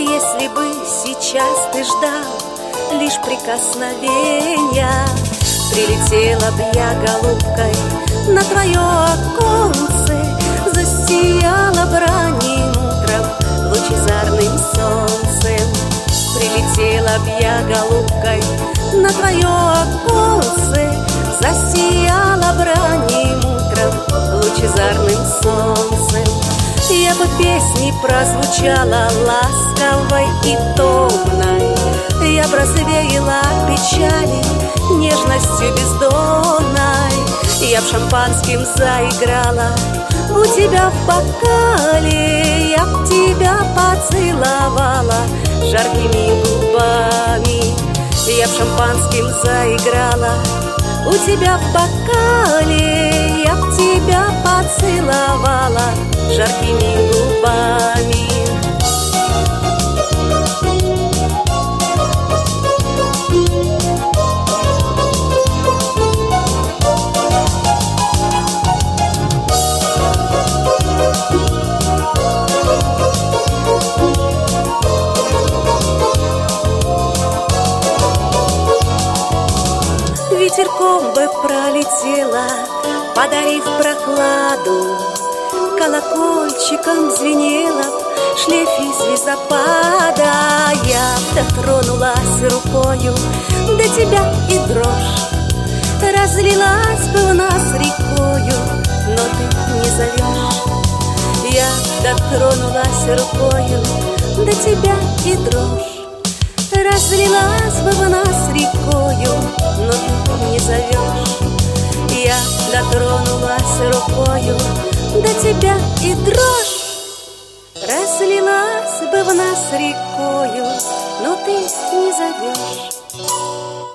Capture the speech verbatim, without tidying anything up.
Если бы сейчас ты ждал лишь прикосновения, прилетела б я голубкой на твое оконце, засияла б ранним утром лучезарным солнцем. Прилетела б я голубкой на твое оконце, засияла б ранним утром лучезарным солнцем. Я бы песни прозвучала ласковой и томной, я б развеяла печали нежностью бездонной, я б шампанским заиграла у тебя в бокале, я б тебя поцеловала жаркими губами, я б шампанским заиграла у тебя в бокале, я б тебя поцеловала жаркими губами. Ветерком бы пролетела, подарив прохладу, колокольчиком звенела в шлейфе звездопада. Я дотронулась рукою до тебя, и дрожь разлилась бы у нас рекою, но ты не зовешь. Я дотронулась рукою до тебя, и дрожь разлилась бы в нас рекою, но ты не зовешь. Я дотронулась рукою до тебя, и дрожь разлилась бы в нас рекою, но ты не зовешь.